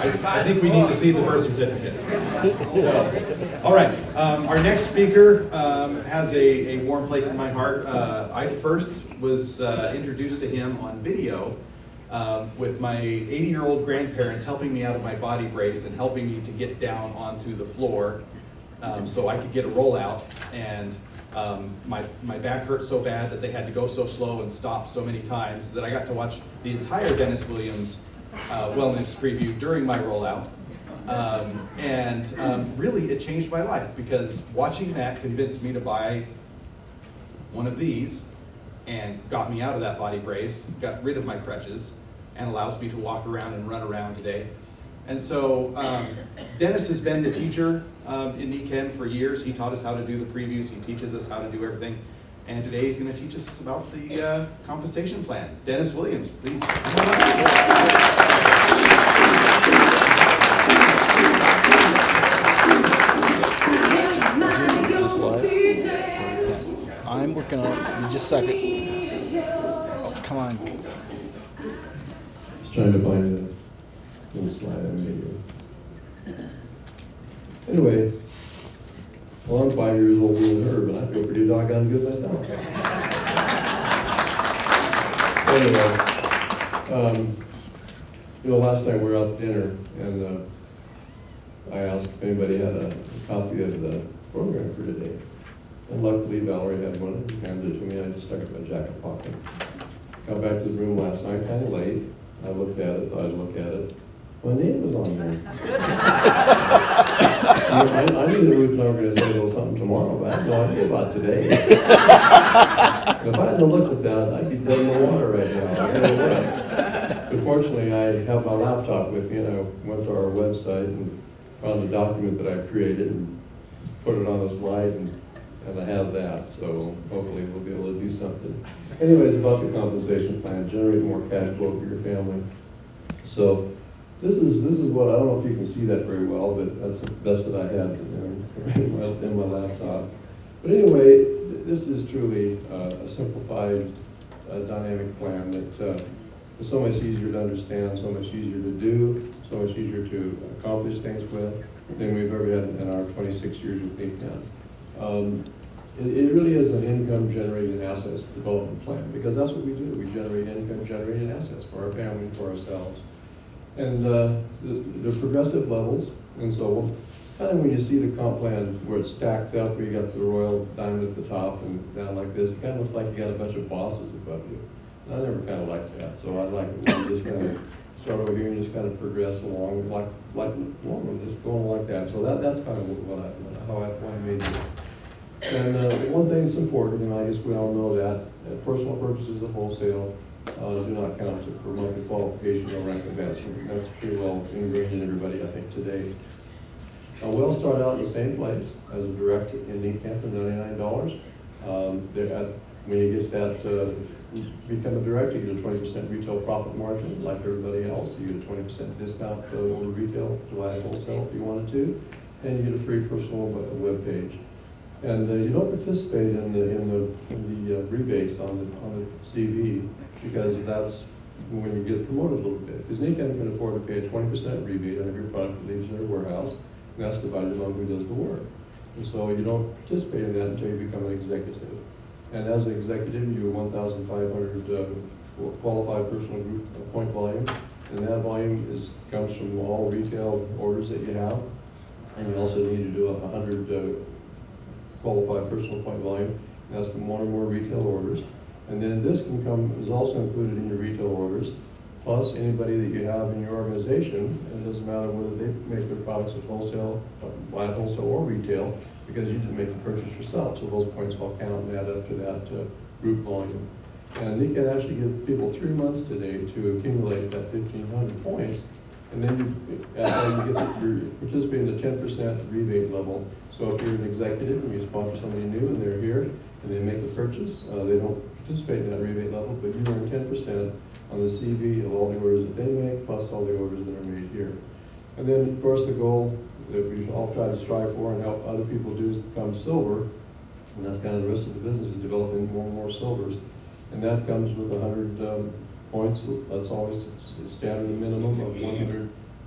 I think we need to see the birth certificate. So, all right. Our next speaker has a warm place in my heart. I first was introduced to him on video with my 80-year-old grandparents helping me out of my body brace and helping me to get down onto the floor so I could get a rollout. And my back hurt so bad that they had to go so slow and stop so many times that I got to watch the entire Dennis Williams wellness preview during my rollout. Really it changed my life, because watching that convinced me to buy one of these and got me out of that body brace, got rid of my crutches, and allows me to walk around and run around today. And so Dennis has been the teacher in NECAN for years. He taught us how to do the previews. He teaches us how to do everything. And today he's going to teach us about the compensation plan. Dennis Williams, please. I'm working on it. Just a second. Oh, come on. Just trying to find the little slide I made here. Anyway, well, I'm 5 years older than her, but I feel pretty doggone good myself. Anyway, last night we were out to dinner, and I asked if anybody had a copy of the program for today. And luckily, Valerie had one and handed it to me. I just stuck it in my jacket pocket. Got back to the room last night, kind of late. I looked at it, thought I'd look at it. My name was on there. I knew that Ruth and I were going to say a little something tomorrow, but I had no idea about today. If I hadn't looked at that, I'd be dead in the water right now. I tell you what. But fortunately, I have my laptop with me, and I went to our website and found a document that I created and put it on a slide, and I have that, so hopefully we'll be able to do something. Anyways, about the compensation plan, generate more cash flow for your family. So this is what, I don't know if you can see that very well, but that's the best that I had in my laptop. But anyway, this is truly a simplified, dynamic plan that is so much easier to understand, so much easier to do, so much easier to accomplish things with than we've ever had in our 26 years with NECAN. It really is an income-generating assets development plan, because that's what we do. We generate income-generating assets for our family and for ourselves. And the progressive levels, and so kind of when you see the comp plan where it's stacked up, where you got the royal diamond at the top and down like this, it kind of looks like you got a bunch of bosses above you. And I never kind of liked that, so I like it when you just kind of start over here and just kind of progress along like normal, just going like that. So that's kind of how I made this. And one thing that's important, and I guess we all know that, personal purchases of wholesale do not count for monthly qualification or rank advancement. That's pretty well ingrained in everybody, I think, today. We all start out in the same place as a direct in NECAN for $99. When you get that, become a director, you get a 20% retail profit margin, like everybody else. You get a 20% discount over retail to buy wholesale if you wanted to, and you get a free personal web page. And you don't participate in the rebates on the CV, because that's when you get promoted a little bit. Because NECAN can afford to pay a 20% rebate on every product that leaves their warehouse, and that's divided among who does the work. And so you don't participate in that until you become an executive. And as an executive, you have 1,500 qualified personal group point volume, and that volume comes from all retail orders that you have, and you also need to do 100 qualified personal point volume, and that's from one or more retail orders. And then this is also included in your retail orders, plus anybody that you have in your organization. And it doesn't matter whether they make their products at wholesale, buy at wholesale or retail, because you didn't make the purchase yourself. So those points all count and add up to that group volume. And you can actually give people 3 months today to accumulate that 1,500 points. And then you're participating in the 10% rebate level. So if you're an executive and you sponsor somebody new and they're here and they make a purchase, they don't participate in that rebate level, but you earn 10% on the CV of all the orders that they make, plus all the orders that are made here. And then, of course, the goal that we all try to strive for and help other people do is become silver, and that's kind of the rest of the business, is developing more and more silvers. And that comes with 100 points. That's always a standard minimum of 100 retail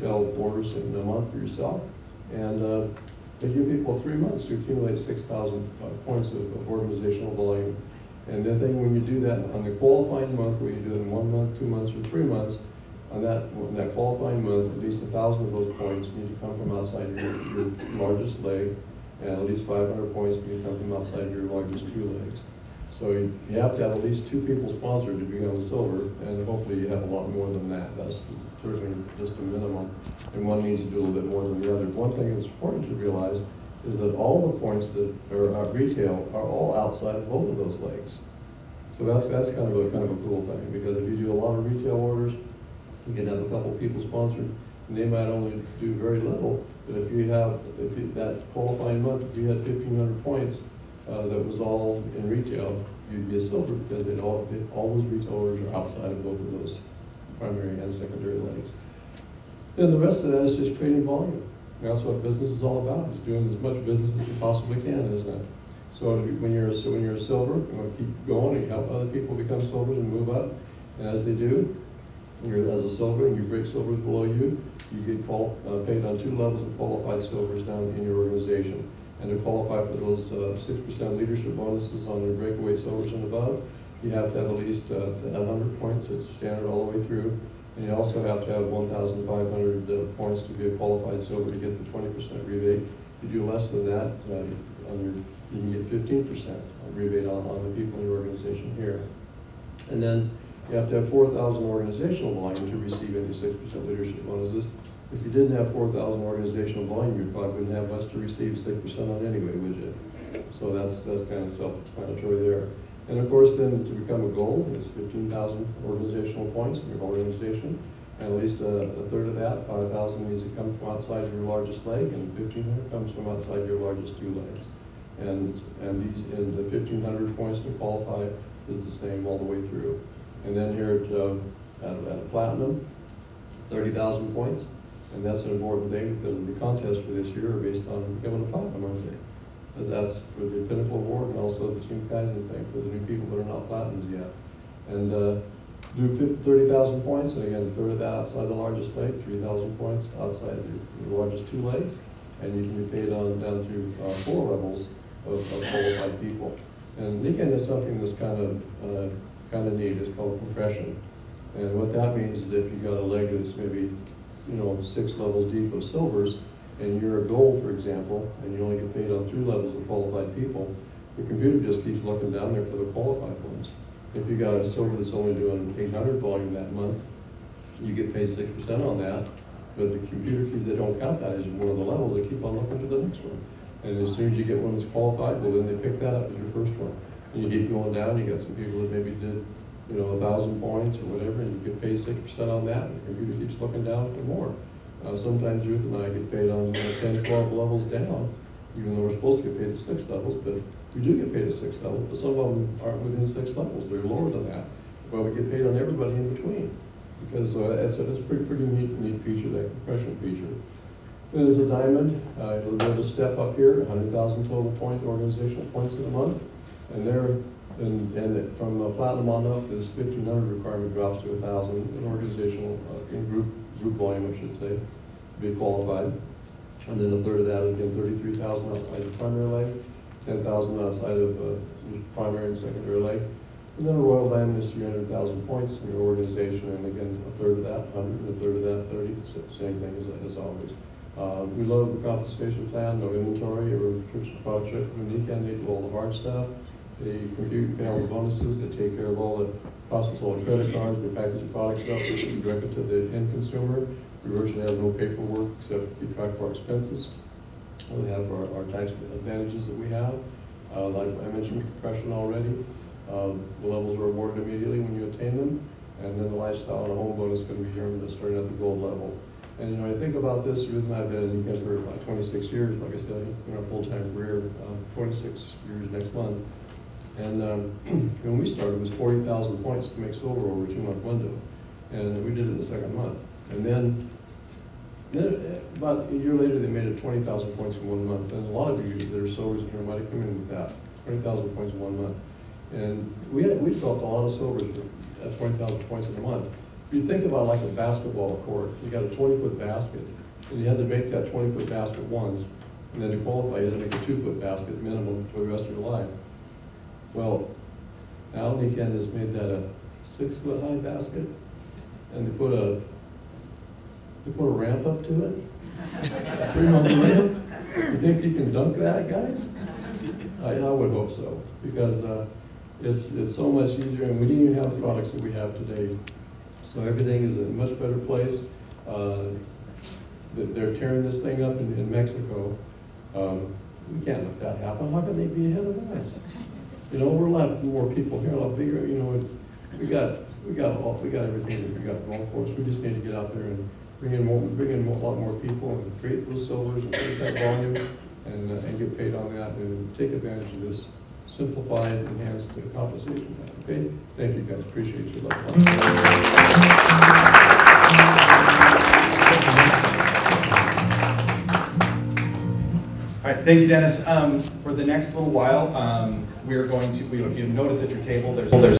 retail orders in a month for yourself. And they give people 3 months to accumulate 6,000 points of organizational volume. And the thing, when you do that on the qualifying month, where you do it in 1 month, 2 months, or 3 months, on that qualifying month, at least 1,000 of those points need to come from outside your largest leg, and at least 500 points need to come from outside your largest 2 legs. So you have to have at least 2 people sponsored to become a silver, and hopefully you have a lot more than that. That's certainly just a minimum, and one needs to do a little bit more than the other. One thing that's important to realize is that all the points that are at retail are all outside of both of those legs. So that's kind of a cool thing, because if you do a lot of retail orders, you can have a couple people sponsored, and they might only do very little. But if that qualifying month, if you had 1,500 points that was all in retail, you'd be a silver, because all those retail orders are outside of both of those primary and secondary legs. Then the rest of that is just creating volume. And that's what business is all about. It's doing as much business as you possibly can, isn't it? So when you're a silver, you want to keep going and you help other people become silvers and move up. And as they do, you're as a silver and you break silvers below you, you get paid on 2 levels of qualified silvers down in your organization. And to qualify for those 6% leadership bonuses on the breakaway silvers and above, you have to have at least 100 points. It's standard all the way through. And you also have to have 1,500 points to be a qualified silver to get the 20% rebate. If you do less than that, you can get 15% rebate on the people in your organization here. And then you have to have 4,000 organizational volume to receive any 6% leadership bonuses. If you didn't have 4,000 organizational volume, you probably wouldn't have much to receive 6% on anyway, would you? So that's kind of self-explanatory there. And of course, then to become a gold, it's 15,000 organizational points in your organization, and at least a third of that, 5,000, needs to come from outside your largest leg, and 1,500 comes from outside your largest 2 legs. And the 1,500 points to qualify is the same all the way through. And then here at platinum, 30,000 points, and that's an important thing because the contests for this year are based on becoming a platinum, aren't they? But that's for the Pinnacle Award and also the Team Kaizen thing for the new people that are not platinums yet. And do 30,000 points, and again, a third of that outside the largest leg, 3,000 points outside your largest 2 legs, and you can be paid on down through 4 levels of qualified people. And again, there's something that's kind of neat. It's called compression. And what that means is if you've got a leg that's maybe 6 levels deep of silvers, and you're a gold, for example, and you only get paid on 3 levels of qualified people, the computer just keeps looking down there for the qualified ones. If you got a silver that's only doing 800 volume that month, you get paid 6% on that, but the computer keeps, they don't count that as one of the levels, they keep on looking to the next one. And as soon as you get one that's qualified, well, then they pick that up as your first one. And you keep going down, you got some people that maybe did 1,000 points or whatever, and you get paid 6% on that, and the computer keeps looking down for more. Sometimes Ruth and I get paid on 10, 12 levels down, even though we're supposed to get paid at 6 levels, but we do get paid at 6 levels, but some of them aren't within 6 levels, they're lower than that. But we get paid on everybody in between, because it's a pretty neat feature, that compression feature. There's a diamond, a little bit of a step up here, 100,000 total organizational points in a month, and from platinum on up, this 1,500 requirement drops to 1,000 in organizational, in group volume, I should say, to be qualified. And then a third of that is again 33,000 outside the primary leg, 10,000 outside of primary and secondary leg. And then a royal diamond is 300,000 points in your organization, and again a third of that 100, and a third of that 30. Same thing as always. We love the compensation plan, no inventory, or subscription project from Unica, and they do all the hard stuff. They compute and pay all the bonuses, they take care of all the process, all the credit cards, they package the product stuff, they ship directly to the end consumer. We virtually have no paperwork except keep track of our expenses. We have our tax advantages that we have. Like I mentioned, compression already. The levels are awarded immediately when you attain them, and then the lifestyle and a home bonus can be earned starting at the gold level. And I think about this, Ruth and I have been in Unica for about 26 years, like I said, in our full-time career, 26 years next month. And when we started, it was 40,000 points to make silver over a 2-month window, and we did it in the 2nd month. And then about a year later, they made it 20,000 points in 1 month. And a lot of you that are silvers in here might have come in with that, 20,000 points in 1 month. And we developed a lot of silvers at 20,000 points in a month. you think about like a basketball court, you got a 20-foot basket, and you had to make that 20-foot basket once, and then to qualify, you had to make a 2-foot basket minimum for the rest of your life. Well, Alan Candace made that a 6-foot high basket, and they put a ramp up to it. 3-month ramp. You think you can dunk that, guys? I would hope so, because it's so much easier, and we didn't even have the products that we have today. So everything is in a much better place. They're tearing this thing up in Mexico. We can't let that happen. How can they be ahead of us? You know, we're a lot more people here, a lot bigger. You know, we got everything that we got going for us. We just need to get out there and bring in a lot more people and create those silvers and create that volume and get paid on that and take advantage of this simplified, enhanced compensation plan. Okay? Thank you guys. Appreciate your love. All right, thank you, Dennis. For the next little while, we're going to, if you notice at your table, there's